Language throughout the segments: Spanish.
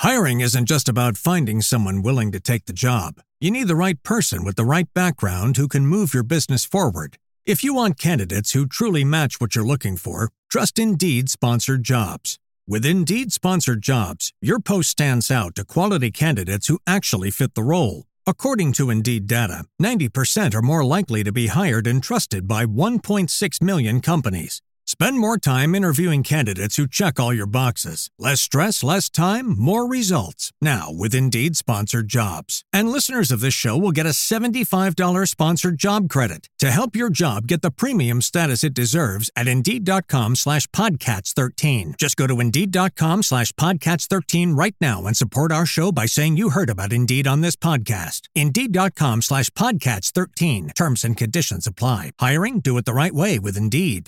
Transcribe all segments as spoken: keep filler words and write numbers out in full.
Hiring isn't just about finding someone willing to take the job. You need the right person with the right background who can move your business forward. If you want candidates who truly match what you're looking for, trust Indeed Sponsored Jobs. With Indeed Sponsored Jobs, your post stands out to quality candidates who actually fit the role. According to Indeed data, ninety percent are more likely to be hired and trusted by one point six million companies. Spend more time interviewing candidates who check all your boxes. Less stress, less time, more results. Now with Indeed Sponsored Jobs. And listeners of this show will get a seventy-five dollars sponsored job credit to help your job get the premium status it deserves at Indeed.com slash Podcats 13. Just go to Indeed.com slash Podcats 13 right now and support our show by saying you heard about Indeed on this podcast. Indeed.com slash Podcats 13. Terms and conditions apply. Hiring? Do it the right way with Indeed.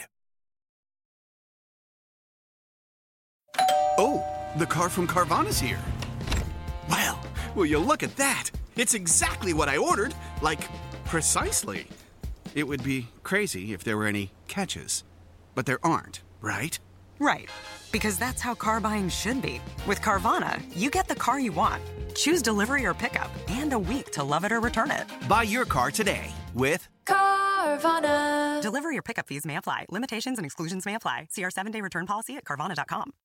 Oh, the car from Carvana's here. Wow, will you look at that? It's exactly what I ordered, like, precisely. It would be crazy if there were any catches, but there aren't, right? Right, because that's how car buying should be. With Carvana, you get the car you want. Choose delivery or pickup, and a week to love it or return it. Buy your car today with Carvana. Delivery or pickup fees may apply. Limitations and exclusions may apply. See our seven-day return policy at Carvana dot com.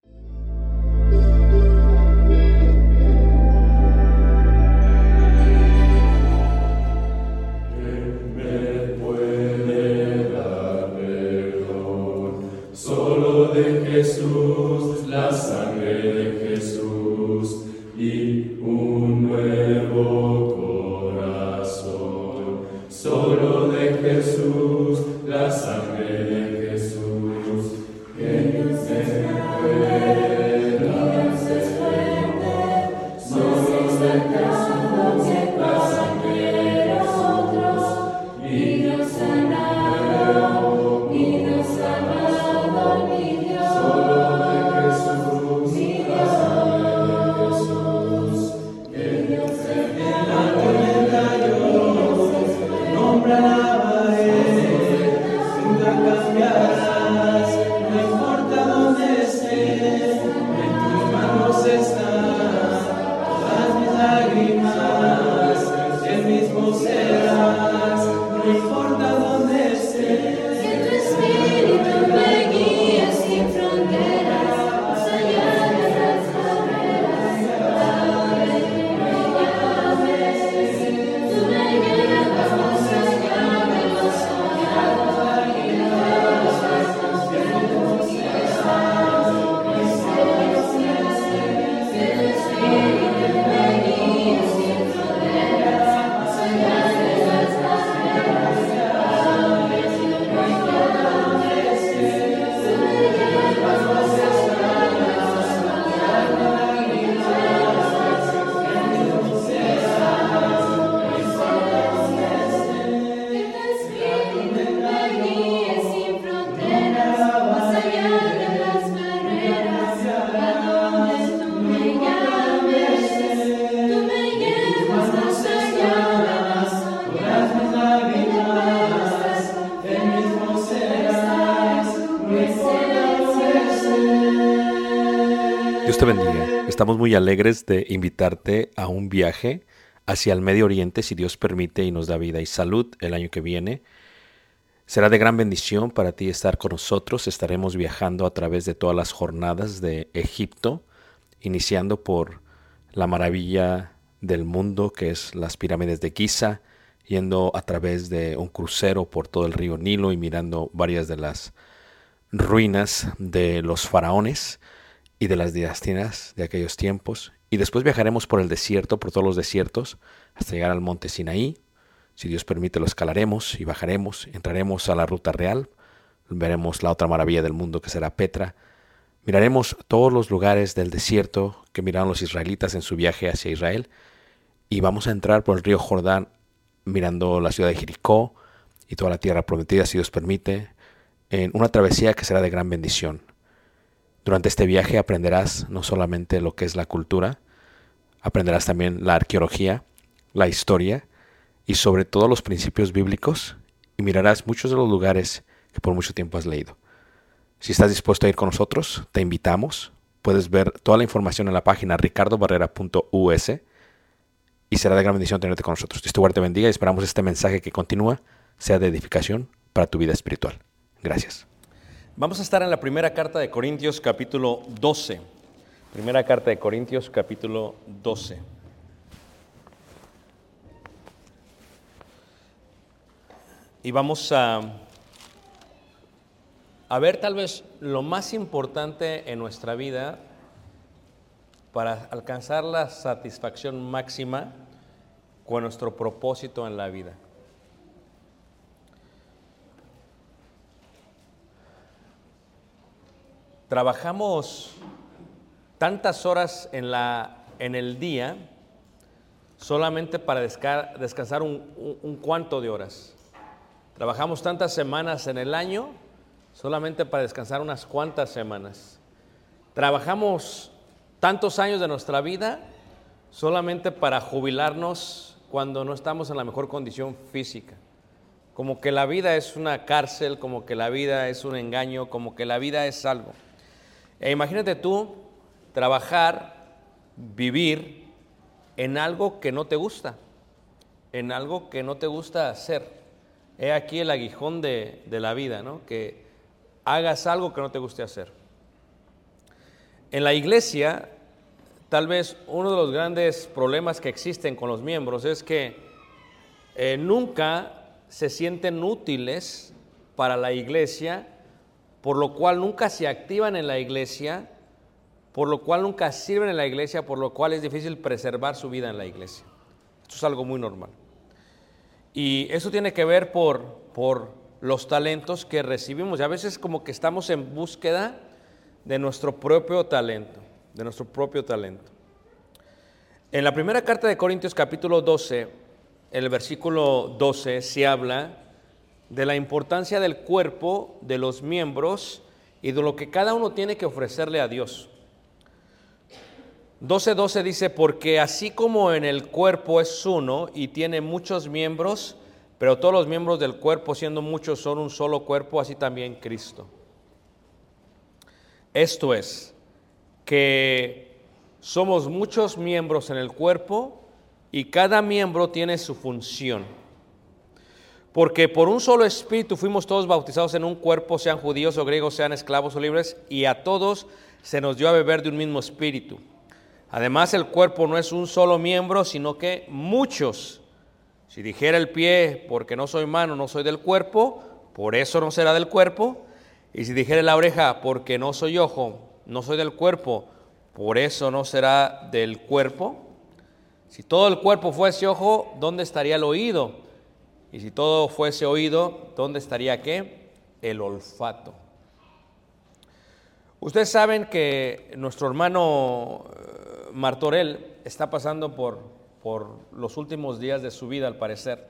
Jesús, la sangre de Jesús y un nuevo corazón. Solo de Jesús, la sangre de Jesús, que no se pueda desprender. Solo de Jesús, la sangre de nosotros y nos sanado, y nos amado, mi Dios. Dios te bendiga. Estamos muy alegres de invitarte a un viaje hacia el Medio Oriente, si Dios permite y nos da vida y salud el año que viene. Será de gran bendición para ti estar con nosotros. Estaremos viajando a través de todas las jornadas de Egipto, iniciando por la maravilla del mundo que es las pirámides de Giza, yendo a través de un crucero por todo el río Nilo y mirando varias de las ruinas de los faraones y de las dinastías de aquellos tiempos. Y después viajaremos por el desierto, por todos los desiertos, hasta llegar al monte Sinaí. Si Dios permite, lo escalaremos y bajaremos. Entraremos a la ruta real. Veremos la otra maravilla del mundo que será Petra. Miraremos todos los lugares del desierto que miraron los israelitas en su viaje hacia Israel. Y vamos a entrar por el río Jordán mirando la ciudad de Jericó y toda la tierra prometida, si Dios permite, en una travesía que será de gran bendición. Durante este viaje aprenderás no solamente lo que es la cultura, aprenderás también la arqueología, la historia y sobre todo los principios bíblicos, y mirarás muchos de los lugares que por mucho tiempo has leído. Si estás dispuesto a ir con nosotros, te invitamos. puedes ver toda la información en la página ricardo barrera punto u s y será de gran bendición tenerte con nosotros. Dios te guarde, te bendiga y esperamos este mensaje que continúa sea de edificación para tu vida espiritual. Gracias. Vamos a estar en la primera carta de Corintios capítulo doce. Primera carta de Corintios capítulo doce. Y vamos a, a ver tal vez lo más importante en nuestra vida para alcanzar la satisfacción máxima con nuestro propósito en la vida. Trabajamos tantas horas en, la, en el día solamente para desca, descansar un, un, un cuanto de horas. Trabajamos tantas semanas en el año solamente para descansar unas cuantas semanas. Trabajamos tantos años de nuestra vida solamente para jubilarnos cuando no estamos en la mejor condición física. Como que la vida es una cárcel, como que la vida es un engaño, como que la vida es algo. E imagínate tú trabajar, vivir en algo que no te gusta, en algo que no te gusta hacer. He aquí el aguijón de, de la vida, ¿no? Que hagas algo que no te guste hacer. En la iglesia, tal vez uno de los grandes problemas que existen con los miembros es que eh, nunca se sienten útiles para la iglesia, por lo cual nunca se activan en la iglesia, por lo cual nunca sirven en la iglesia, por lo cual es difícil preservar su vida en la iglesia. Esto es algo muy normal. Y eso tiene que ver por, por los talentos que recibimos. Y a veces como que estamos en búsqueda de nuestro propio talento, de nuestro propio talento. En la primera carta de Corintios capítulo doce, el versículo doce, se habla de la importancia del cuerpo, de los miembros y de lo que cada uno tiene que ofrecerle a Dios. doce doce dice, porque así como en el cuerpo es uno y tiene muchos miembros, pero todos los miembros del cuerpo, siendo muchos, son un solo cuerpo, así también Cristo. Esto es, que somos muchos miembros en el cuerpo y cada miembro tiene su función. Porque por un solo espíritu fuimos todos bautizados en un cuerpo, sean judíos o griegos, sean esclavos o libres, y a todos se nos dio a beber de un mismo espíritu. Además, el cuerpo no es un solo miembro, sino que muchos. Si dijera el pie, porque no soy mano, no soy del cuerpo, por eso no será del cuerpo. Y si dijera la oreja, porque no soy ojo, no soy del cuerpo, por eso no será del cuerpo. Si todo el cuerpo fuese ojo, ¿dónde estaría el oído? Y si todo fuese oído, ¿dónde estaría qué? El olfato. Ustedes saben que nuestro hermano Martorell está pasando por, por los últimos días de su vida, al parecer.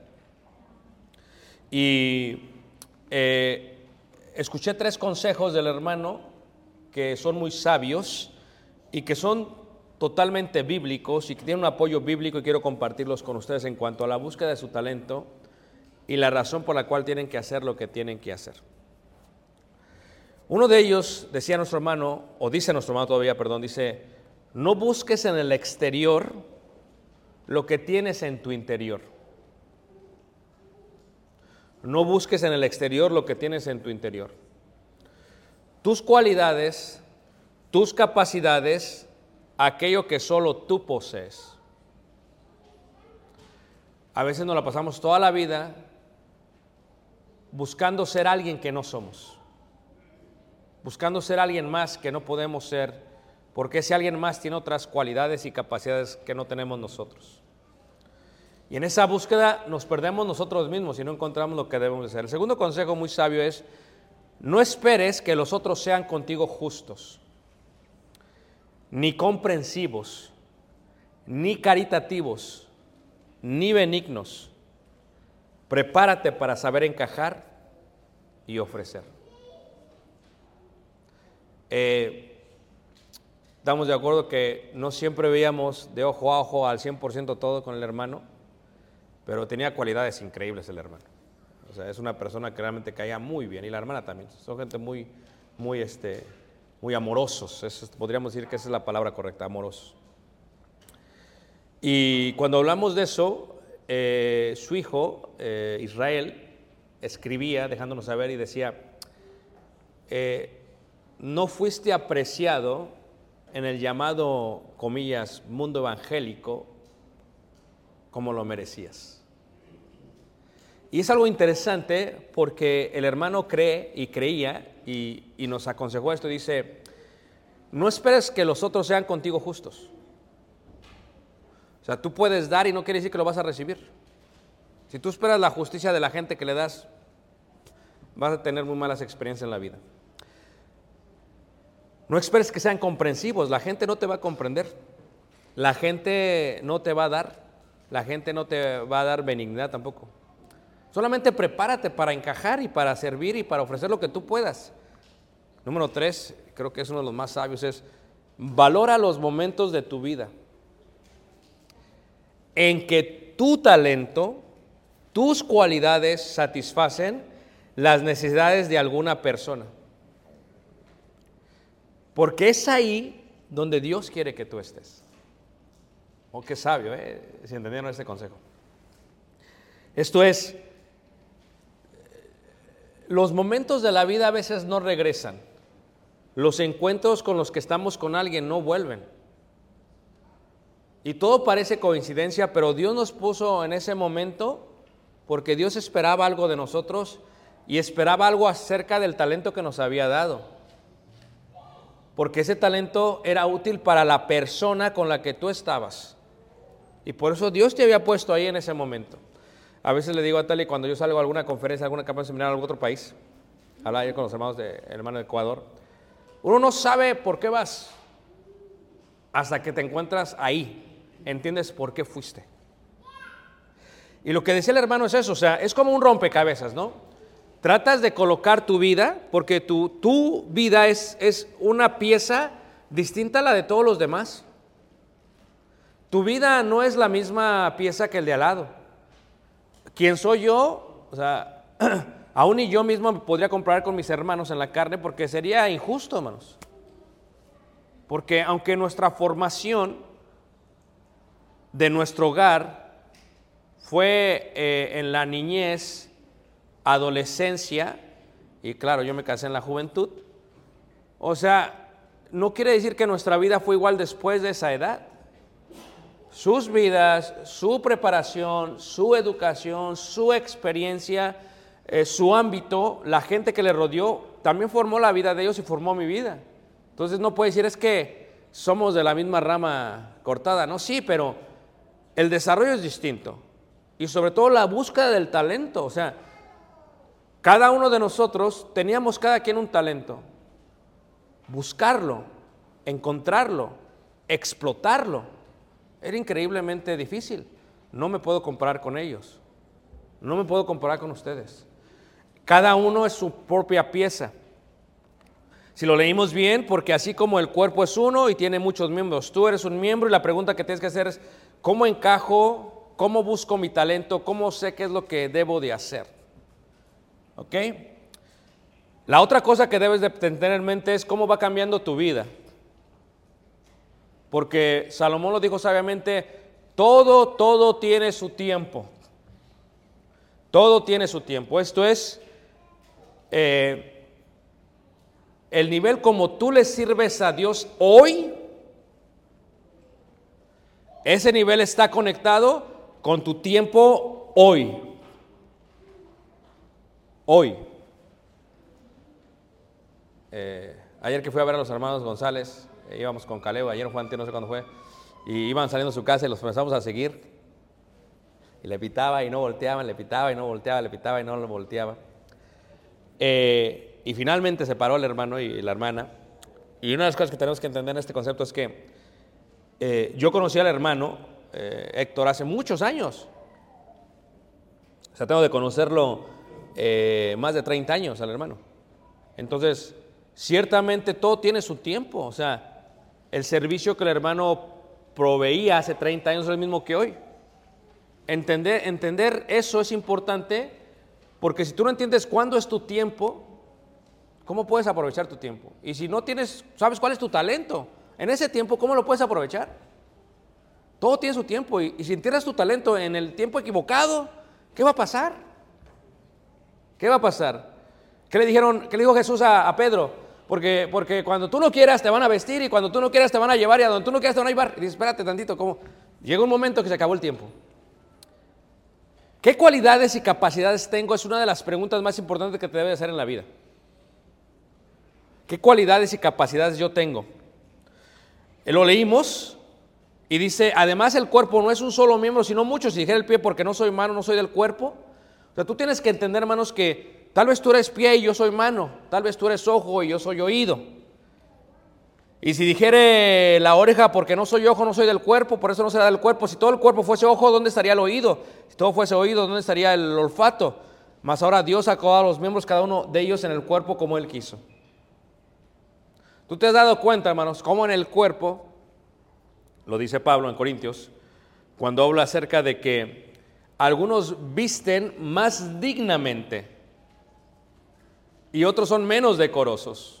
Y eh, escuché tres consejos del hermano que son muy sabios y que son totalmente bíblicos y que tienen un apoyo bíblico, y quiero compartirlos con ustedes en cuanto a la búsqueda de su talento y la razón por la cual tienen que hacer lo que tienen que hacer. Uno de ellos, decía nuestro hermano, o dice nuestro hermano todavía, perdón, dice, no busques en el exterior lo que tienes en tu interior. No busques en el exterior lo que tienes en tu interior. Tus cualidades, tus capacidades, aquello que solo tú posees. A veces nos la pasamos toda la vida buscando ser alguien que no somos, buscando ser alguien más que no podemos ser, porque ese alguien más tiene otras cualidades y capacidades que no tenemos nosotros. Y en esa búsqueda nos perdemos nosotros mismos y no encontramos lo que debemos de ser. El segundo consejo muy sabio es, no esperes que los otros sean contigo justos, ni comprensivos, ni caritativos, ni benignos. Prepárate para saber encajar y ofrecer. Eh, estamos de acuerdo que no siempre veíamos de ojo a ojo al cien por ciento todo con el hermano, pero tenía cualidades increíbles el hermano. O sea, es una persona que realmente caía muy bien, y la hermana también. Son gente muy, muy, este, muy amorosos. Eso, podríamos decir que esa es la palabra correcta, amorosos. Y cuando hablamos de eso, eh, su hijo, eh, Israel, escribía dejándonos saber y decía, eh, no fuiste apreciado en el llamado, comillas, mundo evangélico como lo merecías. Y es algo interesante porque el hermano cree y creía y, y nos aconsejó esto. Dice, no esperes que los otros sean contigo justos. O sea, tú puedes dar y no quiere decir que lo vas a recibir. Si tú esperas la justicia de la gente que le das, vas a tener muy malas experiencias en la vida. No esperes que sean comprensivos, la gente no te va a comprender. La gente no te va a dar, la gente no te va a dar benignidad tampoco. Solamente prepárate para encajar y para servir y para ofrecer lo que tú puedas. Número tres, creo que es uno de los más sabios, es valora los momentos de tu vida en que tu talento, tus cualidades satisfacen las necesidades de alguna persona. Porque es ahí donde Dios quiere que tú estés. Oh, qué sabio, ¿eh? Si entendieron este consejo. Esto es, los momentos de la vida a veces no regresan. Los encuentros con los que estamos con alguien no vuelven. Y todo parece coincidencia, pero Dios nos puso en ese momento porque Dios esperaba algo de nosotros y esperaba algo acerca del talento que nos había dado. Porque ese talento era útil para la persona con la que tú estabas. Y por eso Dios te había puesto ahí en ese momento. A veces le digo a Tali, cuando yo salgo a alguna conferencia, a alguna campaña seminario en algún otro país, hablaba yo con los hermanos de hermano de Ecuador, uno no sabe por qué vas hasta que te encuentras ahí. Entiendes por qué fuiste. Y lo que decía el hermano es eso, o sea, es como un rompecabezas, ¿no? Tratas de colocar tu vida, porque tu, tu vida es, es una pieza distinta a la de todos los demás. Tu vida no es la misma pieza que el de al lado. ¿Quién soy yo? O sea, aún y yo mismo me podría comparar con mis hermanos en la carne porque sería injusto, hermanos. Porque aunque nuestra formación de nuestro hogar fue eh, en la niñez, adolescencia, y claro, yo me casé en la juventud, o sea, no quiere decir que nuestra vida fue igual después de esa edad. Sus vidas, su preparación, su educación, su experiencia, eh, su ámbito, la gente que le rodeó, también formó la vida de ellos y formó mi vida. Entonces no puede decir es que somos de la misma rama cortada, no, sí, pero el desarrollo es distinto. Y sobre todo la búsqueda del talento, o sea, cada uno de nosotros teníamos cada quien un talento. Buscarlo, encontrarlo, explotarlo, era increíblemente difícil. No me puedo comparar con ellos, no me puedo comparar con ustedes. Cada uno es su propia pieza. Si lo leímos bien, porque así como el cuerpo es uno y tiene muchos miembros, tú eres un miembro y la pregunta que tienes que hacer es, ¿cómo encajo? ¿Cómo busco mi talento? ¿Cómo sé qué es lo que debo de hacer? ¿Ok? La otra cosa que debes de tener en mente es cómo va cambiando tu vida. Porque Salomón lo dijo sabiamente, todo, todo tiene su tiempo. Todo tiene su tiempo. Esto es, eh, el nivel como tú le sirves a Dios hoy, ese nivel está conectado con tu tiempo hoy. Hoy. Eh, ayer que fui a ver a los hermanos González, eh, íbamos con Caleb, ayer Juan, no sé cuándo fue, y iban saliendo de su casa y los comenzamos a seguir. Y le pitaba y no volteaban, le pitaba y no volteaba, le pitaba y no lo volteaba. Eh, y finalmente se paró el hermano y la hermana. Y una de las cosas que tenemos que entender en este concepto es que eh, yo conocí al hermano eh, Héctor hace muchos años. O sea, tengo de conocerlo eh, más de treinta años al hermano. Entonces, ciertamente todo tiene su tiempo. O sea, el servicio que el hermano proveía hace treinta años es el mismo que hoy. Entender, entender eso es importante, porque si tú no entiendes cuándo es tu tiempo, ¿Cómo puedes aprovechar tu tiempo? Y si no tienes, ¿sabes cuál es tu talento? En ese tiempo, ¿cómo lo puedes aprovechar? Todo tiene su tiempo y, y si entierras tu talento en el tiempo equivocado, ¿qué va a pasar? ¿Qué va a pasar? ¿Qué le dijeron, qué le dijo Jesús a, a Pedro? Porque, porque cuando tú no quieras te van a vestir y cuando tú no quieras te van a llevar y a donde tú no quieras te van a llevar. Y dice, espérate tantito, ¿cómo? Llega un momento que se acabó el tiempo. ¿Qué cualidades y capacidades tengo? Es una de las preguntas más importantes que te debe hacer en la vida. ¿Qué cualidades y capacidades yo tengo? Lo leímos y dice, además el cuerpo no es un solo miembro, sino muchos. Si dijera el pie, porque no soy mano, no soy del cuerpo. O sea, tú tienes que entender, hermanos, que tal vez tú eres pie y yo soy mano. Tal vez tú eres ojo y yo soy oído. Y si dijere la oreja, porque no soy ojo, no soy del cuerpo, por eso no será del cuerpo. Si todo el cuerpo fuese ojo, ¿dónde estaría el oído? Si todo fuese oído, ¿dónde estaría el olfato? Mas ahora Dios sacó a los miembros, cada uno de ellos en el cuerpo como Él quiso. Tú te has dado cuenta, hermanos, cómo en el cuerpo, lo dice Pablo en Corintios, cuando habla acerca de que algunos visten más dignamente y otros son menos decorosos.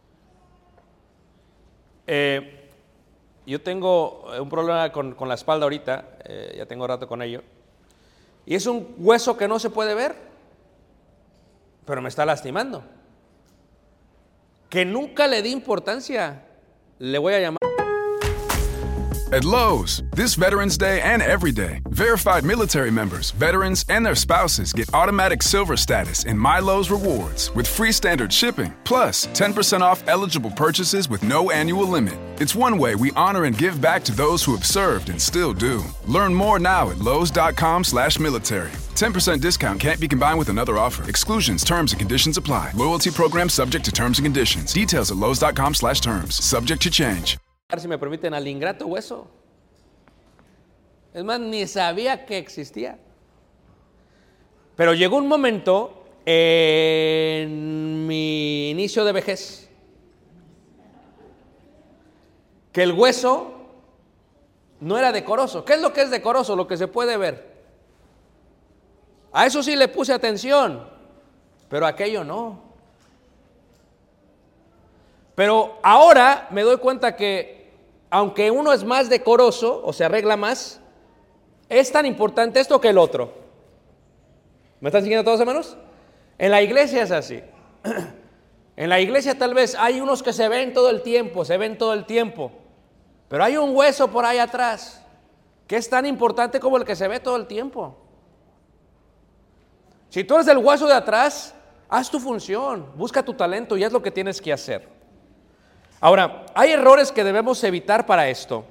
Eh, yo tengo un problema con, con la espalda ahorita, eh, ya tengo rato con ello, y es un hueso que no se puede ver, pero me está lastimando. Que nunca le di importancia, le voy a llamar. At Lowe's, this Veterans Day and every day, verified military members, veterans, and their spouses get automatic silver status in My Lowe's Rewards with free standard shipping, plus ten percent off eligible purchases with no annual limit. It's one way we honor and give back to those who have served and still do. Learn more now at lowes.com slash military. ten percent discount can't be combined with another offer. Exclusions, terms, and conditions apply. Loyalty program subject to terms and conditions. Details at lowes.com slash terms. Subject to change. Si me permiten, al ingrato hueso. Es más, ni sabía que existía. Pero llegó un momento en mi inicio de vejez que el hueso no era decoroso. ¿Qué es lo que es decoroso? Lo que se puede ver. A eso sí le puse atención, pero aquello no. Pero ahora me doy cuenta que aunque uno es más decoroso o se arregla más, es tan importante esto que el otro. ¿Me están siguiendo todos, hermanos? En la iglesia es así. En la iglesia tal vez hay unos que se ven todo el tiempo, se ven todo el tiempo, pero hay un hueso por ahí atrás que es tan importante como el que se ve todo el tiempo. Si tú eres el hueso de atrás, haz tu función, busca tu talento y haz lo que tienes que hacer. Ahora, hay errores que debemos evitar para esto.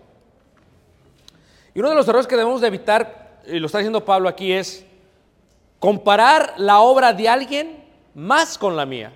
Y uno de los errores que debemos de evitar, y lo está diciendo Pablo aquí, es comparar la obra de alguien más con la mía.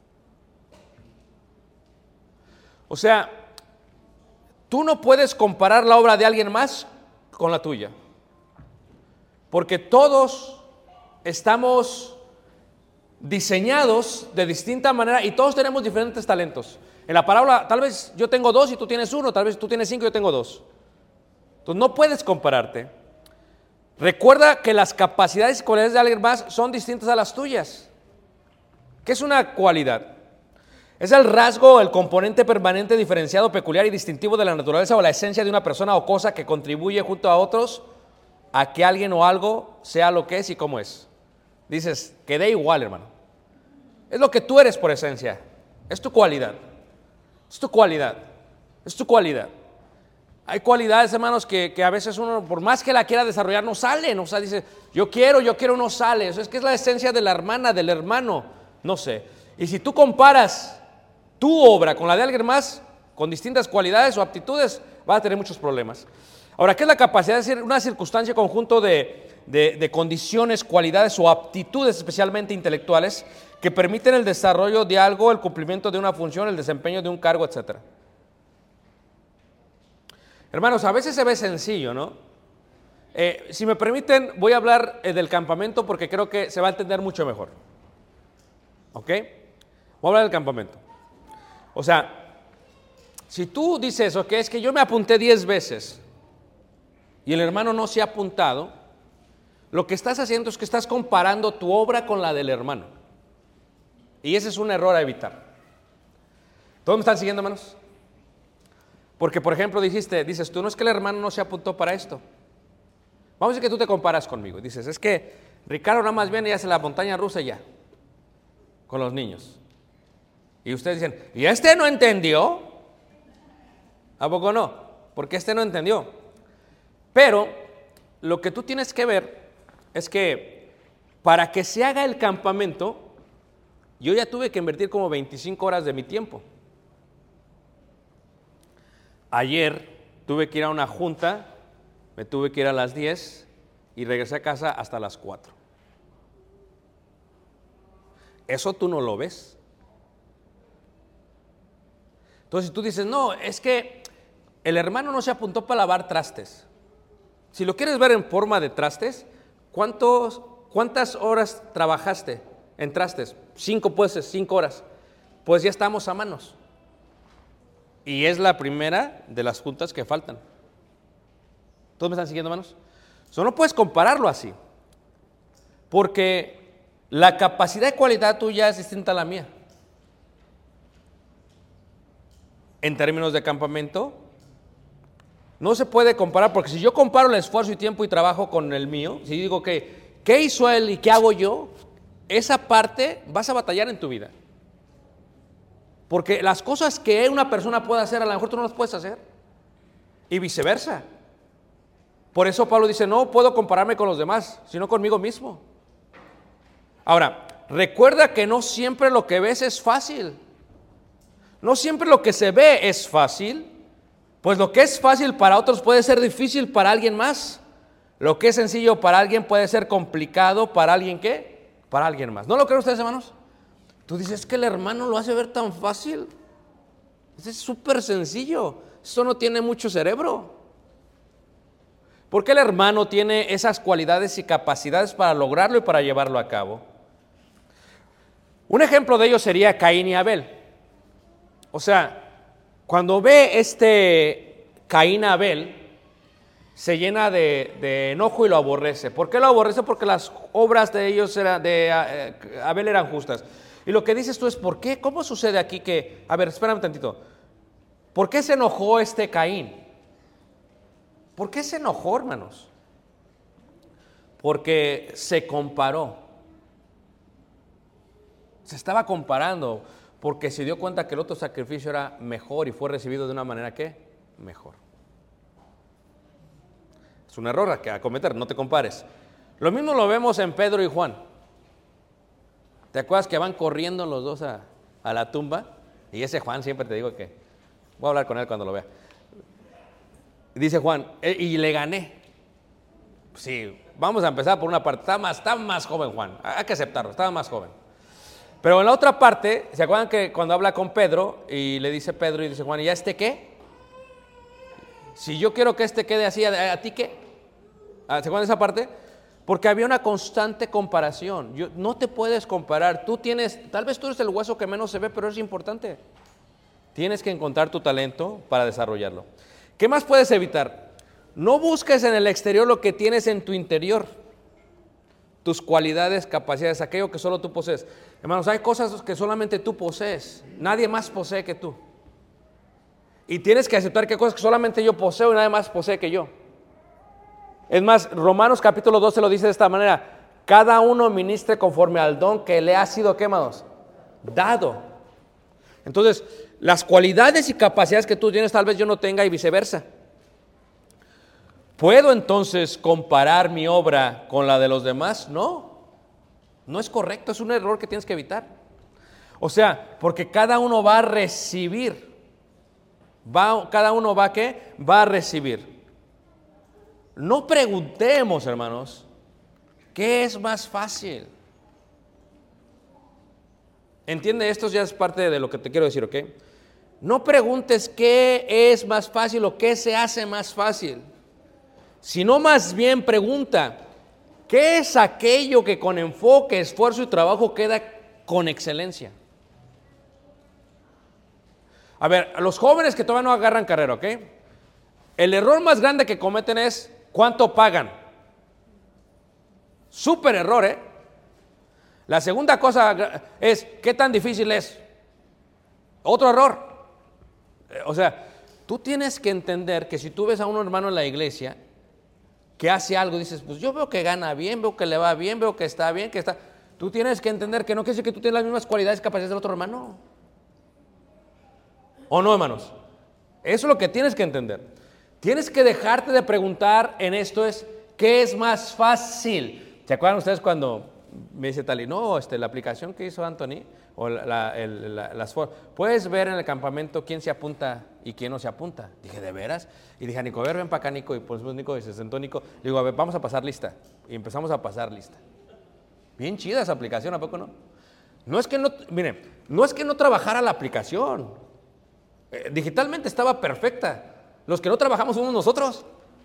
O sea, tú no puedes comparar la obra de alguien más con la tuya. Porque todos estamos diseñados de distinta manera y todos tenemos diferentes talentos. En la parábola, tal vez yo tengo dos y tú tienes uno, tal vez tú tienes cinco y yo tengo dos. Entonces no puedes compararte. Recuerda que las capacidades y cualidades de alguien más son distintas a las tuyas. ¿Qué es una cualidad? Es el rasgo, el componente permanente, diferenciado, peculiar y distintivo de la naturaleza o la esencia de una persona o cosa que contribuye junto a otros a que alguien o algo sea lo que es y cómo es. Dices, que dé igual, hermano. Es lo que tú eres por esencia. Es tu cualidad. Es tu cualidad, es tu cualidad. Hay cualidades, hermanos, que, que a veces uno, por más que la quiera desarrollar, no salen. O sea, dice, yo quiero, yo quiero, no sale. Eso es que es la esencia de la hermana, del hermano, no sé. Y si tú comparas tu obra con la de alguien más, con distintas cualidades o aptitudes, vas a tener muchos problemas. Ahora, ¿qué es la capacidad de ser una circunstancia, conjunto de, de, de condiciones, cualidades o aptitudes, especialmente intelectuales, que permiten el desarrollo de algo, el cumplimiento de una función, el desempeño de un cargo, etcétera? Hermanos, a veces se ve sencillo, ¿no? Eh, si me permiten, voy a hablar eh, del campamento porque creo que se va a entender mucho mejor. ¿Ok? Voy a hablar del campamento. O sea, si tú dices, ok, es que yo me apunté diez veces y el hermano no se ha apuntado, lo que estás haciendo es que estás comparando tu obra con la del hermano. Y ese es un error a evitar. ¿Todos me están siguiendo, hermanos? Porque, por ejemplo, dijiste, dices, tú no es que el hermano no se apuntó para esto. Vamos a decir que tú te comparas conmigo. Dices, es que Ricardo nada más viene y hace la montaña rusa ya, con los niños. Y ustedes dicen, ¿y este no entendió? ¿A poco no? Porque este no entendió. Pero lo que tú tienes que ver es que para que se haga el campamento, yo ya tuve que invertir como veinticinco horas de mi tiempo. Ayer tuve que ir a una junta, me tuve que ir a las diez y regresé a casa hasta las cuatro. Eso tú no lo ves. Entonces tú dices, no, es que el hermano no se apuntó para lavar trastes. Si lo quieres ver en forma de trastes, ¿cuántos, ¿cuántas horas trabajaste en trastes? Cinco, pues, cinco horas. Pues ya estamos a manos. Y es la primera de las juntas que faltan. ¿Todos me están siguiendo, hermanos? So, no puedes compararlo así. Porque la capacidad de cualidad tuya es distinta a la mía. En términos de campamento, no se puede comparar, porque si yo comparo el esfuerzo y tiempo y trabajo con el mío, si digo que, ¿qué hizo él y qué hago yo? Esa parte vas a batallar en tu vida. Porque las cosas que una persona puede hacer, a lo mejor tú no las puedes hacer. Y viceversa. Por eso Pablo dice, no puedo compararme con los demás, sino conmigo mismo. Ahora, recuerda que no siempre lo que ves es fácil. No siempre lo que se ve es fácil. Pues lo que es fácil para otros puede ser difícil para alguien más. Lo que es sencillo para alguien puede ser complicado para alguien, ¿qué? Para alguien más. ¿No lo creen ustedes, hermanos? Tú dices, es que el hermano lo hace ver tan fácil. Es súper sencillo. Eso no tiene mucho cerebro. ¿Por qué el hermano tiene esas cualidades y capacidades para lograrlo y para llevarlo a cabo? Un ejemplo de ello sería Caín y Abel. O sea, cuando ve este Caín a Abel, se llena de, de enojo y lo aborrece. ¿Por qué lo aborrece? Porque las obras de ellos era, de eh, Abel eran justas. Y lo que dices tú es, ¿por qué? ¿Cómo sucede aquí que, a ver, espérame tantito, ¿por qué se enojó este Caín? ¿Por qué se enojó, hermanos? Porque se comparó. Se estaba comparando porque se dio cuenta que el otro sacrificio era mejor y fue recibido de una manera, ¿qué? Mejor. Es un error a, a cometer, no te compares. Lo mismo lo vemos en Pedro y Juan. ¿Te acuerdas que van corriendo los dos a, a la tumba? Y ese Juan siempre te digo que voy a hablar con él cuando lo vea. Dice Juan, e, y le gané. Sí, vamos a empezar por una parte. Está más, está más joven Juan, hay que aceptarlo, estaba más joven. Pero en la otra parte, ¿se acuerdan que cuando habla con Pedro y le dice Pedro y dice Juan, ¿y ya este qué? Si yo quiero que este quede así, ¿a, a ti qué? ¿Se acuerdan de esa parte? Porque había una constante comparación. Yo, no te puedes comparar. Tú tienes, tal vez tú eres el hueso que menos se ve, pero es importante. Tienes que encontrar tu talento para desarrollarlo. ¿Qué más puedes evitar? No busques en el exterior lo que tienes en tu interior. Tus cualidades, capacidades, aquello que solo tú posees. Hermanos, hay cosas que solamente tú posees. Nadie más posee que tú. Y tienes que aceptar que hay cosas que solamente yo poseo y nadie más posee que yo. Es más, Romanos capítulo doce lo dice de esta manera. Cada uno ministre conforme al don que le ha sido, ¿qué, hermanos? Dado. Entonces, las cualidades y capacidades que tú tienes tal vez yo no tenga y viceversa. ¿Puedo entonces comparar mi obra con la de los demás? No, no es correcto, es un error que tienes que evitar. O sea, porque cada uno va a recibir, va, cada uno va a ¿qué? Va a recibir. No preguntemos, hermanos, ¿qué es más fácil? ¿Entiende? Esto ya es parte de lo que te quiero decir, ¿ok? No preguntes qué es más fácil o qué se hace más fácil. Sino más bien pregunta, ¿qué es aquello que con enfoque, esfuerzo y trabajo queda con excelencia? A ver, a los jóvenes que todavía no agarran carrera, ¿ok? El error más grande que cometen es, ¿cuánto pagan? Súper error, ¿eh? La segunda cosa es, ¿qué tan difícil es? Otro error. O sea, tú tienes que entender que si tú ves a un hermano en la iglesia que hace algo, dices, pues yo veo que gana bien, veo que le va bien, veo que está bien, que está... Tú tienes que entender que no quiere decir que tú tienes las mismas cualidades y capacidades del otro hermano. ¿O no, hermanos? Eso es lo que tienes que entender. Tienes que dejarte de preguntar en esto es, ¿qué es más fácil? ¿Se acuerdan ustedes cuando me dice Tali, no, este, la aplicación que hizo Anthony, o la, la, el, la, las puedes ver en el campamento quién se apunta y quién no se apunta? Dije, ¿de veras? Y dije, Nico, a ver, ven para acá, Nico. Y pues Nico y se sentó Nico. Digo, a ver, vamos a pasar lista. Y empezamos a pasar lista. Bien chida esa aplicación, ¿a poco no? No es que no, miren, no es que no trabajara la aplicación. Eh, digitalmente estaba perfecta. Los que no trabajamos somos nosotros.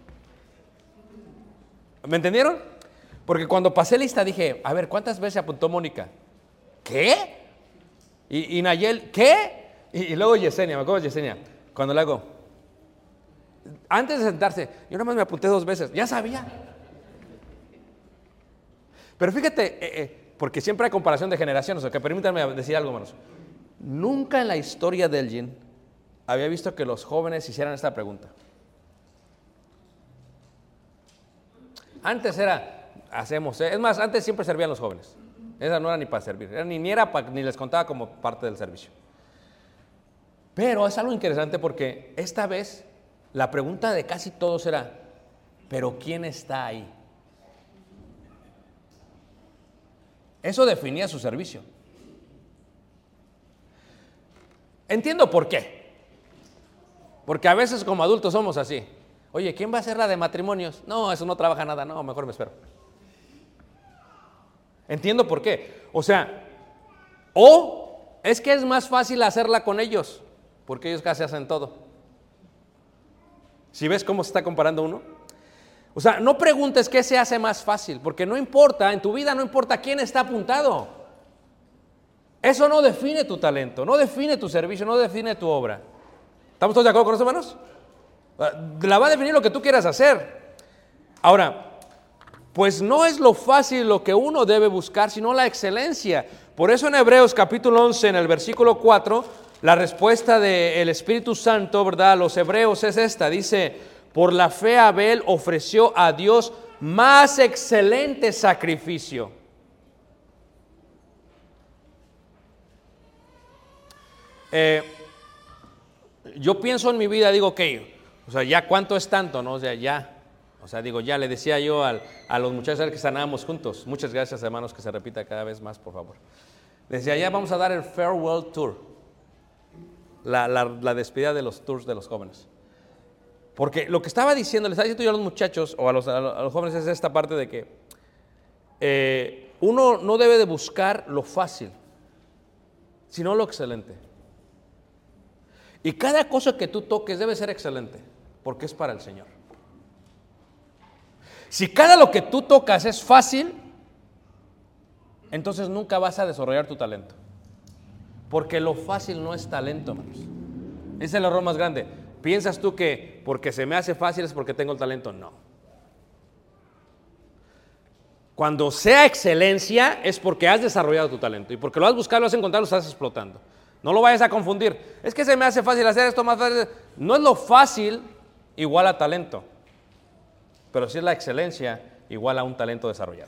¿Me entendieron? Porque cuando pasé lista dije, a ver, ¿cuántas veces se apuntó Mónica? ¿Qué? Y, y Nayel, ¿qué? Y, y luego Yesenia, me acuerdo de Yesenia, cuando le hago, antes de sentarse, yo nada más me apunté dos veces, ya sabía. Pero fíjate, eh, eh, porque siempre hay comparación de generaciones, o sea, que permítanme decir algo, hermanos. Nunca en la historia del Gin había visto que los jóvenes hicieran esta pregunta. Antes era, hacemos, ¿eh? Es más, antes siempre servían los jóvenes. Esa no era ni para servir, era ni, ni, era pa, ni les contaba como parte del servicio. Pero es algo interesante porque esta vez la pregunta de casi todos era, ¿pero quién está ahí? Eso definía su servicio. Entiendo por qué. Porque a veces como adultos somos así. Oye, ¿quién va a hacer la de matrimonios? No, eso no trabaja nada. No, mejor me espero. Entiendo por qué. O sea, o es que es más fácil hacerla con ellos, porque ellos casi hacen todo. ¿Sí ves cómo se está comparando uno? O sea, no preguntes qué se hace más fácil, porque no importa, en tu vida no importa quién está apuntado. Eso no define tu talento, no define tu servicio, no define tu obra. ¿Estamos todos de acuerdo con eso, hermanos? La va a definir lo que tú quieras hacer. Ahora, pues no es lo fácil lo que uno debe buscar, sino la excelencia. Por eso en Hebreos capítulo once, en el versículo cuatro, la respuesta del Espíritu Santo, ¿verdad?, a los hebreos es esta. Dice, por la fe Abel ofreció a Dios más excelente sacrificio. Eh, yo pienso en mi vida, digo, ok, o sea, ya cuánto es tanto, ¿no? O sea, ya. O sea, digo, ya le decía yo al, a los muchachos que sanábamos juntos. Muchas gracias, hermanos, que se repita cada vez más, por favor. Decía, ya vamos a dar el farewell tour. La, la, la despedida de los tours de los jóvenes. Porque lo que estaba diciendo, les estaba diciendo yo a los muchachos o a los, a los, a los jóvenes es esta parte de que eh, uno no debe de buscar lo fácil, sino lo excelente. Y cada cosa que tú toques debe ser excelente, porque es para el Señor. Si cada lo que tú tocas es fácil, entonces nunca vas a desarrollar tu talento. Porque lo fácil no es talento, hermanos. Ese es el error más grande. ¿Piensas tú que porque se me hace fácil es porque tengo el talento? No. Cuando sea excelencia es porque has desarrollado tu talento. Y porque lo has buscado, lo has encontrado, lo estás explotando. No lo vayas a confundir. Es que se me hace fácil hacer esto más fácil. No es lo fácil igual a talento. Pero sí es la excelencia igual a un talento desarrollado.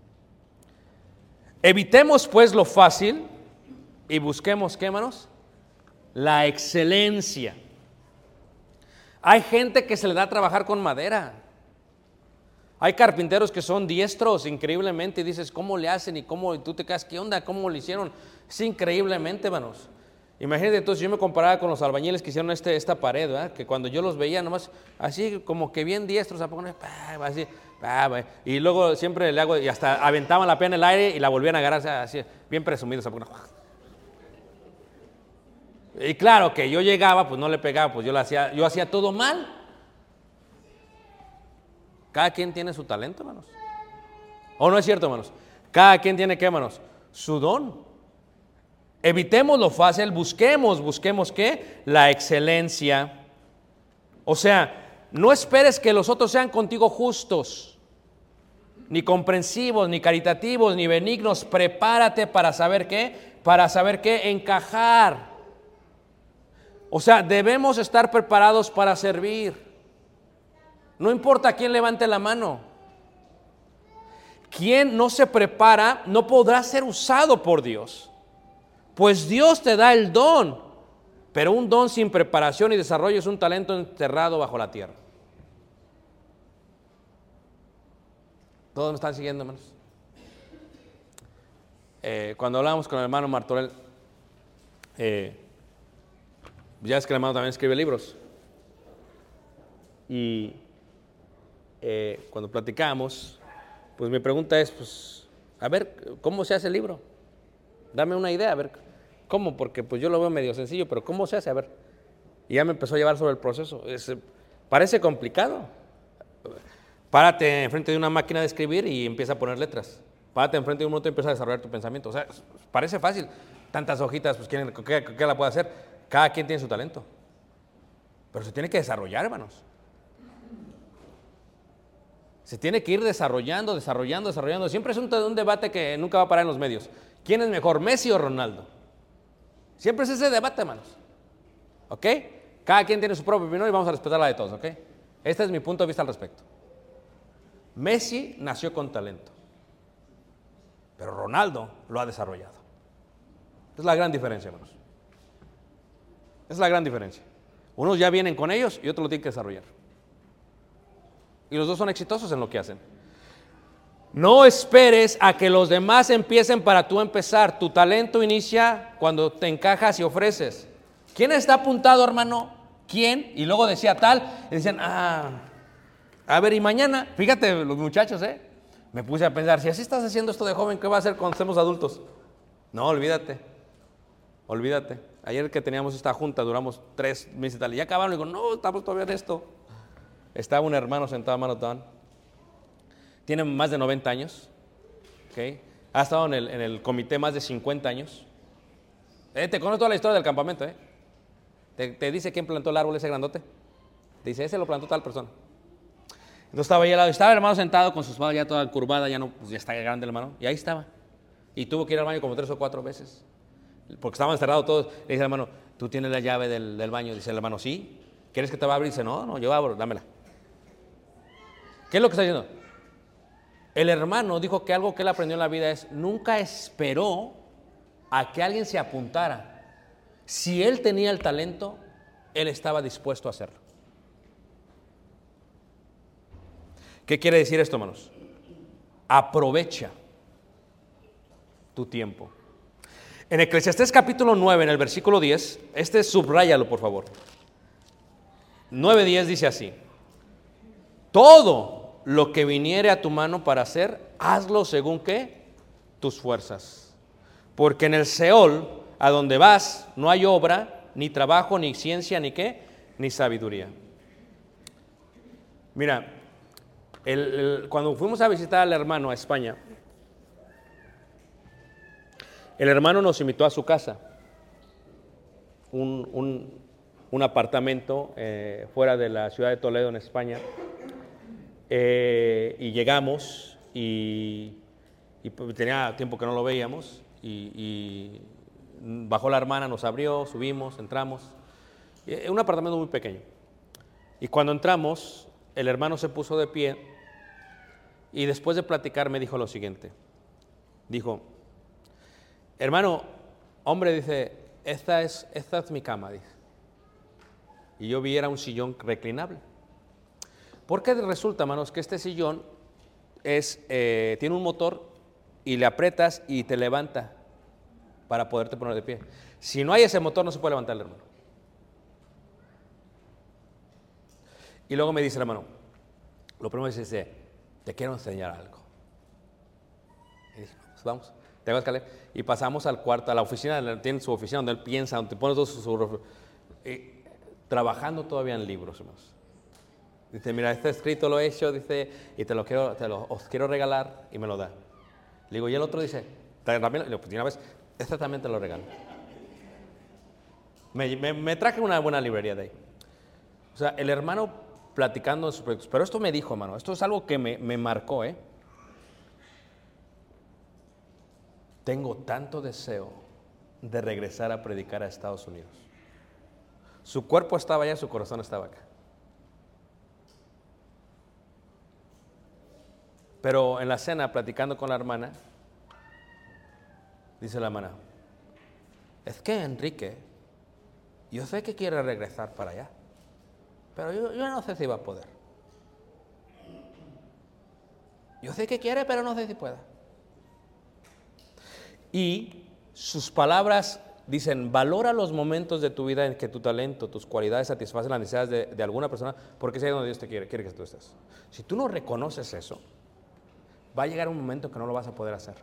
Evitemos pues lo fácil y busquemos, ¿qué, hermanos? La excelencia. Hay gente que se le da a trabajar con madera. Hay carpinteros que son diestros increíblemente y dices, ¿cómo le hacen? Y cómo y tú te quedas, ¿qué onda? ¿Cómo lo hicieron? Es increíblemente, hermanos. Imagínate, entonces yo me comparaba con los albañiles que hicieron este, esta pared, ¿verdad? Que cuando yo los veía nomás así como que bien diestros, así, y luego siempre le hago, y hasta aventaban la pena en el aire y la volvían a agarrar así, bien presumidos. Y claro que yo llegaba, pues no le pegaba, pues yo lo hacía, yo hacía todo mal. Cada quien tiene su talento, hermanos. ¿O no es cierto, hermanos? Cada quien tiene, ¿qué, hermanos? Su don. Evitemos lo fácil, busquemos, busquemos ¿qué? La excelencia. O sea, no esperes que los otros sean contigo justos. ni comprensivos, ni caritativos, ni benignos. Prepárate para saber qué, para saber qué, encajar. O sea, debemos estar preparados para servir. No importa quién levante la mano. Quien no se prepara no podrá ser usado por Dios. Pues Dios te da el don, pero un don sin preparación y desarrollo es un talento enterrado bajo la tierra. ¿Todos me están siguiendo, hermanos? Eh, cuando hablamos con el hermano Martorell, eh, ya es que el hermano también escribe libros. Y eh, cuando platicamos, pues mi pregunta es, pues, a ver, ¿cómo se hace el libro? Dame una idea, a ver, ¿cómo? Porque pues yo lo veo medio sencillo, pero ¿cómo se hace? A ver. Y ya me empezó a llevar sobre el proceso. Es, parece complicado. Párate enfrente de una máquina de escribir y empieza a poner letras. Párate enfrente de un motor y empieza a desarrollar tu pensamiento. O sea, parece fácil. Tantas hojitas, pues ¿quién, qué, qué la puede hacer? Cada quien tiene su talento. Pero se tiene que desarrollar, hermanos. Se tiene que ir desarrollando, desarrollando, desarrollando. Siempre es un, un debate que nunca va a parar en los medios. ¿Quién es mejor, Messi o Ronaldo? Siempre es ese debate, hermanos. ¿Ok? Cada quien tiene su propia opinión y vamos a respetar la de todos, ¿ok? Este es mi punto de vista al respecto. Messi nació con talento, pero Ronaldo lo ha desarrollado. Es la gran diferencia, hermanos. Es la gran diferencia. Unos ya vienen con ellos y otros lo tienen que desarrollar. Y los dos son exitosos en lo que hacen. No esperes a que los demás empiecen para tú empezar. Tu talento inicia cuando te encajas y ofreces. ¿Quién está apuntado, hermano? ¿Quién? Y luego decía tal, y decían, ah, a ver, y mañana, fíjate los muchachos, ¿eh? Me puse a pensar, si así estás haciendo esto de joven, ¿qué va a hacer cuando estemos adultos? No, olvídate, olvídate. Ayer que teníamos esta junta, duramos tres meses y tal, y ya acabaron, y digo, no, estamos todavía en esto. Estaba un hermano sentado a mano tan, tiene más de noventa años, ¿okay? Ha estado en el, en el comité más de cincuenta años. Eh, te conozco toda la historia del campamento, ¿eh? Te, te dice quién plantó el árbol ese grandote. Te dice, ese lo plantó tal persona. Entonces estaba ahí al lado, estaba el hermano sentado con su espalda ya toda curvada, ya no, pues ya está grande el hermano, y ahí estaba. Y tuvo que ir al baño como tres o cuatro veces, porque estaban encerrados todos. Le dice el hermano, ¿tú tienes la llave del, del baño? Dice el hermano, sí. ¿Quieres que te va a abrir? Dice, no, no, yo abro, dámela. ¿Qué es lo que está diciendo? El hermano dijo que algo que él aprendió en la vida es, nunca esperó a que alguien se apuntara. Si él tenía el talento, él estaba dispuesto a hacerlo. ¿Qué quiere decir esto, hermanos? Aprovecha tu tiempo. En Eclesiastés capítulo nueve, en el versículo diez, este subráyalo por favor. nueve diez dice así: todo lo que viniere a tu mano para hacer, hazlo según ¿qué? Tus fuerzas. Porque en el Seol, a donde vas, no hay obra, ni trabajo, ni ciencia, ni qué, ni sabiduría. Mira, el, el, cuando fuimos a visitar al hermano a España, el hermano nos invitó a su casa, un, un, un apartamento eh, fuera de la ciudad de Toledo, en España, eh, y llegamos y, y tenía tiempo que no lo veíamos, y, y bajó la hermana, nos abrió, subimos, entramos, es un apartamento muy pequeño, y cuando entramos, el hermano se puso de pie y después de platicar me dijo lo siguiente, dijo, hermano, hombre, dice, esta es, esta es mi cama, dice. Y yo vi era un sillón reclinable. Porque resulta, hermanos, que este sillón es, eh, tiene un motor y le aprietas y te levanta para poderte poner de pie. Si no hay ese motor, no se puede levantar el hermano. Y luego me dice el hermano, lo primero es dice, te quiero enseñar algo. Y dije, pues vamos. Tengo escalera. Y pasamos al cuarto, a la oficina, tiene su oficina donde él piensa, donde pone todo su... su eh, trabajando todavía en libros, hermanos. Dice, mira, este escrito lo he hecho, dice, y te lo quiero, te lo, os quiero regalar, y me lo da. Le digo, y el otro dice, también, le digo, pues, una vez, este también te lo regalo. Me, me, me traje una buena librería de ahí. O sea, el hermano platicando en sus proyectos. Pero esto me dijo, hermano, esto es algo que me, me marcó, ¿eh? tengo tanto deseo de regresar a predicar a Estados Unidos. Su cuerpo estaba allá, su corazón estaba acá. Pero en la cena, platicando con la hermana, dice la hermana, es que Enrique, yo sé que quiere regresar para allá, pero yo, yo no sé si va a poder. Yo sé que quiere, pero no sé si pueda. Y sus palabras dicen, valora los momentos de tu vida en que tu talento, tus cualidades satisfacen las necesidades de, de alguna persona, porque es ahí donde Dios te quiere, quiere que tú estés. Si tú no reconoces eso, va a llegar un momento que no lo vas a poder hacer.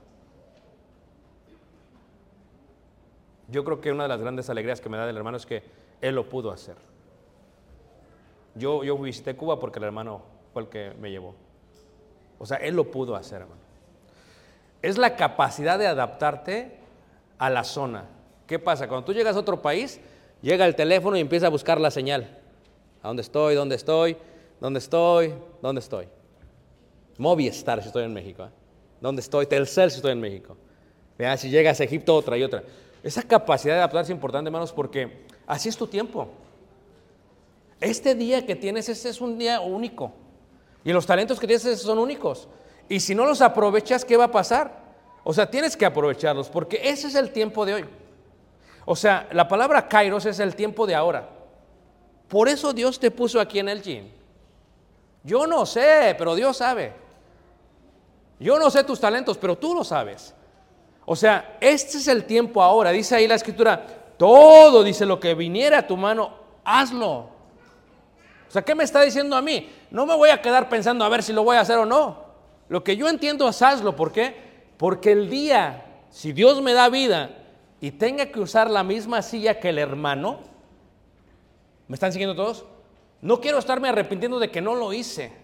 Yo creo que una de las grandes alegrías que me da el hermano es que él lo pudo hacer. Yo, yo visité Cuba porque el hermano fue el que me llevó. O sea, él lo pudo hacer, hermano. Es la capacidad de adaptarte a la zona. ¿Qué pasa? Cuando tú llegas a otro país, llega el teléfono y empieza a buscar la señal. ¿A dónde estoy? ¿Dónde estoy? ¿Dónde estoy? ¿Dónde estoy? Movistar si estoy en México. ¿eh? ¿Dónde estoy? Telcel si estoy en México. Vean, si llegas a Egipto, otra y otra. Esa capacidad de adaptarse es importante, hermanos, porque así es tu tiempo. Este día que tienes, ese es un día único. Y los talentos que tienes son únicos. Y si no los aprovechas, ¿qué va a pasar? O sea, tienes que aprovecharlos, porque ese es el tiempo de hoy. O sea, la palabra kairos es el tiempo de ahora. Por eso Dios te puso aquí en el gym. Yo no sé, pero Dios sabe. Yo no sé tus talentos, pero tú lo sabes. O sea, este es el tiempo ahora. Dice ahí la Escritura, todo, dice, lo que viniera a tu mano, hazlo. O sea, ¿qué me está diciendo a mí? No me voy a quedar pensando a ver si lo voy a hacer o no. Lo que yo entiendo es hazlo. ¿Por qué? Porque el día, si Dios me da vida y tenga que usar la misma silla que el hermano, ¿me están siguiendo todos? No quiero estarme arrepintiendo de que no lo hice.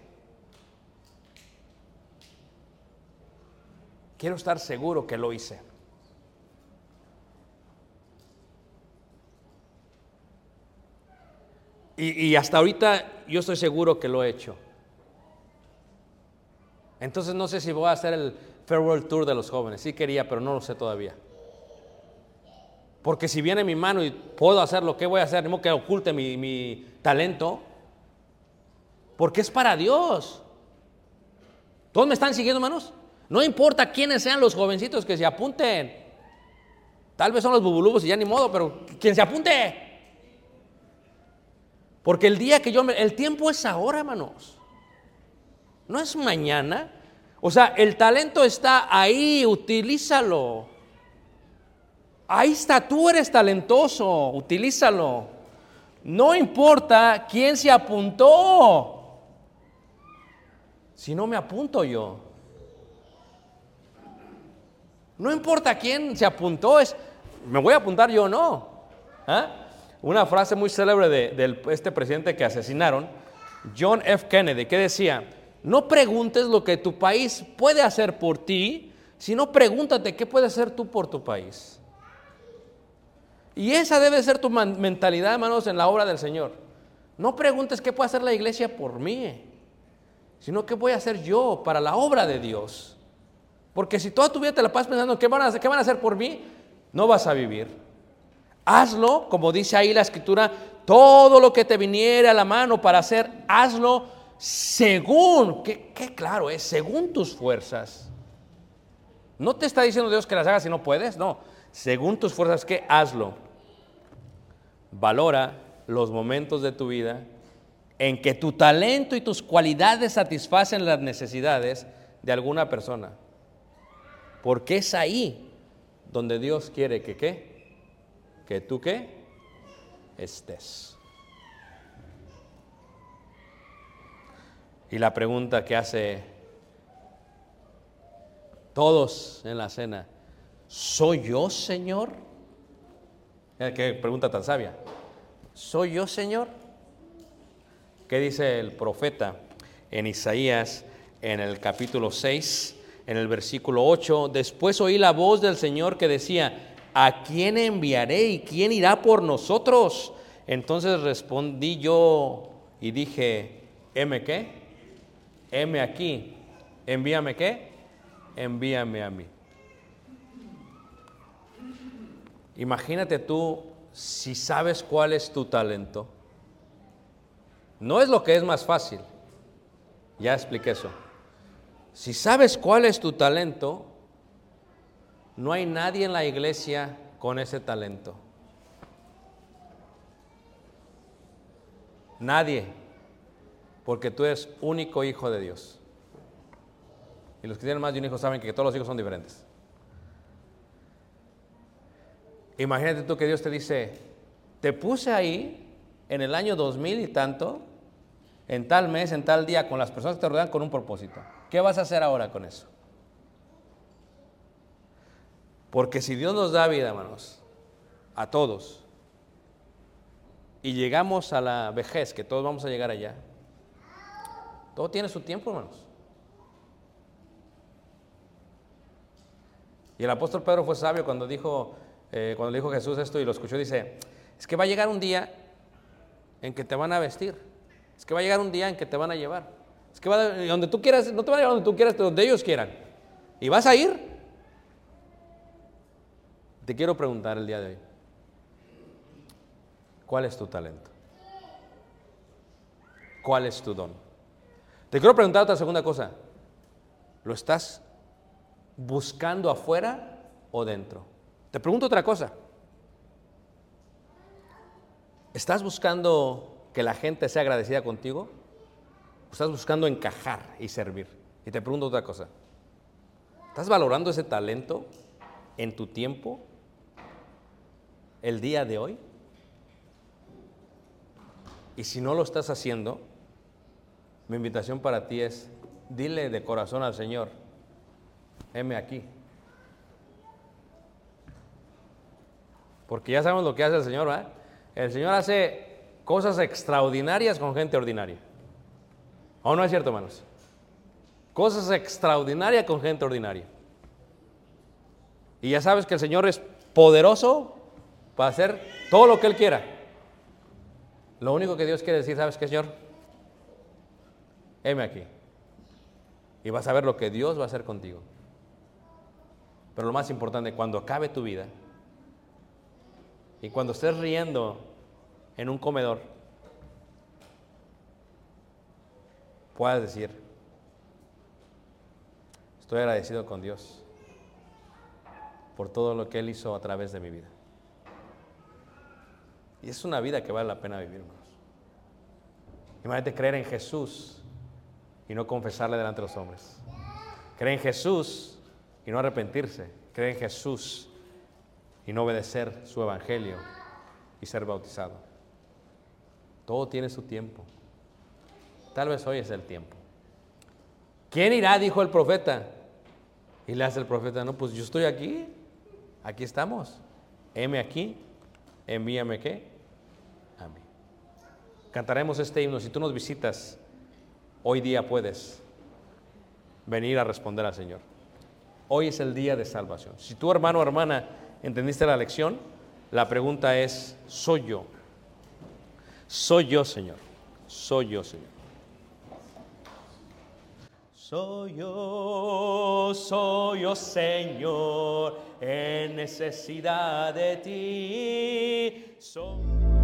Quiero estar seguro que lo hice. Y, y hasta ahorita yo estoy seguro que lo he hecho. Entonces no sé si voy a hacer el Farewell Tour de los jóvenes. Sí quería, pero no lo sé todavía. Porque si viene mi mano y puedo hacer lo que voy a hacer, no que oculte mi, mi talento. Porque es para Dios. ¿Todos me están siguiendo, hermanos? No importa quiénes sean los jovencitos que se apunten. Tal vez son los bubulubos y ya ni modo, pero quien se apunte. Porque el día que yo me, el tiempo es ahora, hermanos. No es mañana. O sea, el talento está ahí, utilízalo. Ahí está, tú eres talentoso, utilízalo. No importa quién se apuntó. Si no me apunto yo. No importa quién se apuntó, es, me voy a apuntar yo o no. ¿Ah? Una frase muy célebre de, de este presidente que asesinaron, John F. Kennedy, que decía, no preguntes lo que tu país puede hacer por ti, sino pregúntate qué puedes hacer tú por tu país. Y esa debe ser tu mentalidad, hermanos, en la obra del Señor. No preguntes qué puede hacer la iglesia por mí, sino qué voy a hacer yo para la obra de Dios. Porque si toda tu vida te la pasas pensando ¿qué van a hacer, qué van a hacer por mí? No vas a vivir. Hazlo, como dice ahí la Escritura, todo lo que te viniere a la mano para hacer, hazlo según, qué, qué claro es, según tus fuerzas. No te está diciendo Dios que las hagas si no puedes, no. Según tus fuerzas, ¿qué? Hazlo. Valora los momentos de tu vida en que tu talento y tus cualidades satisfacen las necesidades de alguna persona. Porque es ahí donde Dios quiere que ¿qué? Que tú ¿qué? Estés. Y la pregunta que hace todos en la cena, ¿soy yo, Señor? Qué pregunta tan sabia. ¿Soy yo, Señor? ¿Qué dice el profeta en Isaías en el capítulo seis? En el versículo ocho, después oí la voz del Señor que decía, ¿a quién enviaré y quién irá por nosotros? Entonces respondí yo y dije, ¿heme qué? Heme aquí. ¿Envíame qué? Envíame a mí. Imagínate tú si sabes cuál es tu talento. No es lo que es más fácil. Ya expliqué eso. Si sabes cuál es tu talento, no hay nadie en la iglesia con ese talento. Nadie. Porque tú eres único hijo de Dios. Y los que tienen más de un hijo saben que todos los hijos son diferentes. Imagínate tú que Dios te dice, te puse ahí en el año dos mil y tanto, en tal mes, en tal día, con las personas que te rodean con un propósito. ¿Qué vas a hacer ahora con eso? Porque si Dios nos da vida, hermanos, a todos, y llegamos a la vejez, que todos vamos a llegar allá, todo tiene su tiempo, hermanos. Y el apóstol Pedro fue sabio cuando dijo, eh, cuando le dijo Jesús esto y lo escuchó, dice, es que va a llegar un día en que te van a vestir, es que va a llegar un día en que te van a llevar, es que va a, donde tú quieras, no te van a llevar donde tú quieras, donde ellos quieran, y vas a ir. Te quiero preguntar el día de hoy, ¿cuál es tu talento? ¿Cuál es tu don? Te quiero preguntar otra segunda cosa, ¿lo estás buscando afuera o dentro? Te pregunto otra cosa, ¿estás buscando que la gente sea agradecida contigo? ¿O estás buscando encajar y servir? Y te pregunto otra cosa, ¿estás valorando ese talento en tu tiempo el día de hoy? Y si no lo estás haciendo, mi invitación para ti es, dile de corazón al Señor, heme aquí. Porque ya sabemos lo que hace el Señor, ¿verdad? El Señor hace cosas extraordinarias con gente ordinaria. ¿O no es cierto, hermanos? Cosas extraordinarias con gente ordinaria. Y ya sabes que el Señor es poderoso para hacer todo lo que Él quiera. Lo único que Dios quiere decir, ¿sabes qué, Señor? Heme aquí. Y vas a ver lo que Dios va a hacer contigo. Pero lo más importante, cuando acabe tu vida y cuando estés riendo en un comedor, puedas decir, estoy agradecido con Dios por todo lo que Él hizo a través de mi vida. Y es una vida que vale la pena vivir, hermanos. Imagínate creer en Jesús y no confesarle delante de los hombres. Creer en Jesús y no arrepentirse. Creer en Jesús y no obedecer su evangelio y ser bautizado. Todo tiene su tiempo. Tal vez hoy es el tiempo. ¿Quién irá?, dijo el profeta. Y le hace el profeta, no, pues yo estoy aquí. Aquí estamos. Heme aquí. Envíame, ¿qué? A mí. Cantaremos este himno. Si tú nos visitas, hoy día puedes venir a responder al Señor. Hoy es el día de salvación. Si tú, hermano o hermana, entendiste la lección, la pregunta es, ¿soy yo? ¿Soy yo, Señor? ¿Soy yo, Señor? Soy yo, soy yo, Señor, en necesidad de ti. Soy...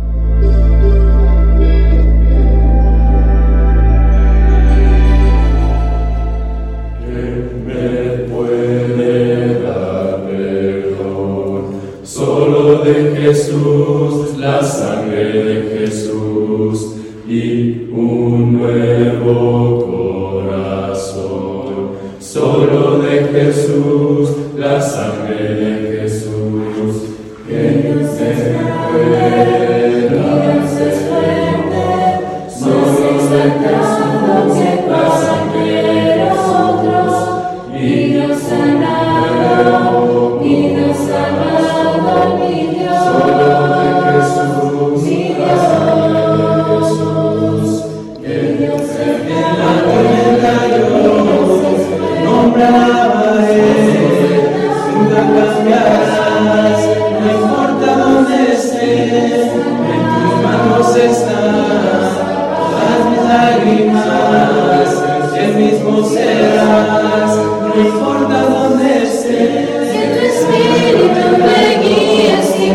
¿Quién me puede dar perdón? Solo de Jesús, la sangre de Jesús y un nuevo corazón. Solo de Jesús, la sangre de Jesús, que nos puede dar suerte. Somos sacando que pasan de nosotros y nos sanado, y nos amado, mi Dios. Solo de Jesús, mi Dios. Que Dios se nunca cambiarás, no importa dónde estés, en tus manos están todas mis lágrimas, el mismo serás, no importa dónde estés. Que tu espíritu me guíes y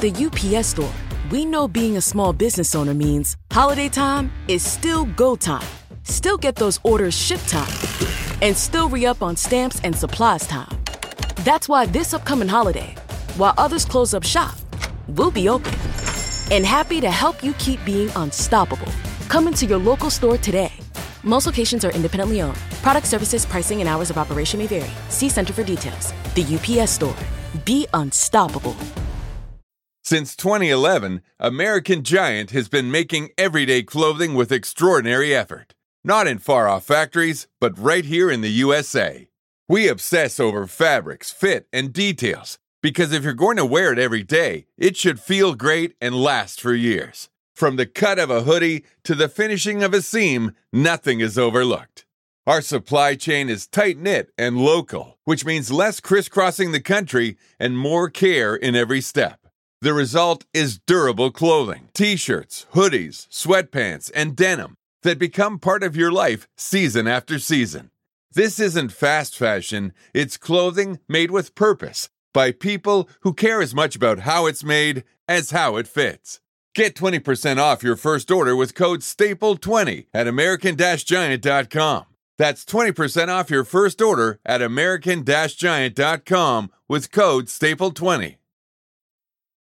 the U P S Store, we know being a small business owner means holiday time is still go time. Still get those orders shipped time. And still re-up on stamps and supplies time. That's why this upcoming holiday, while others close up shop, we'll be open. And happy to help you keep being unstoppable. Come into your local store today. Most locations are independently owned. Product, services, pricing, and hours of operation may vary. See Center for details. The U P S Store. Be unstoppable. Since twenty eleven, American Giant has been making everyday clothing with extraordinary effort. Not in far-off factories, but right here in the U S A. We obsess over fabrics, fit, and details, because if you're going to wear it every day, it should feel great and last for years. From the cut of a hoodie to the finishing of a seam, nothing is overlooked. Our supply chain is tight-knit and local, which means less crisscrossing the country and more care in every step. The result is durable clothing, t-shirts, hoodies, sweatpants, and denim that become part of your life season after season. This isn't fast fashion, it's clothing made with purpose by people who care as much about how it's made as how it fits. Get twenty percent off your first order with code staple twenty at American Giant dot com. That's twenty percent off your first order at American Giant dot com with code staple twenty.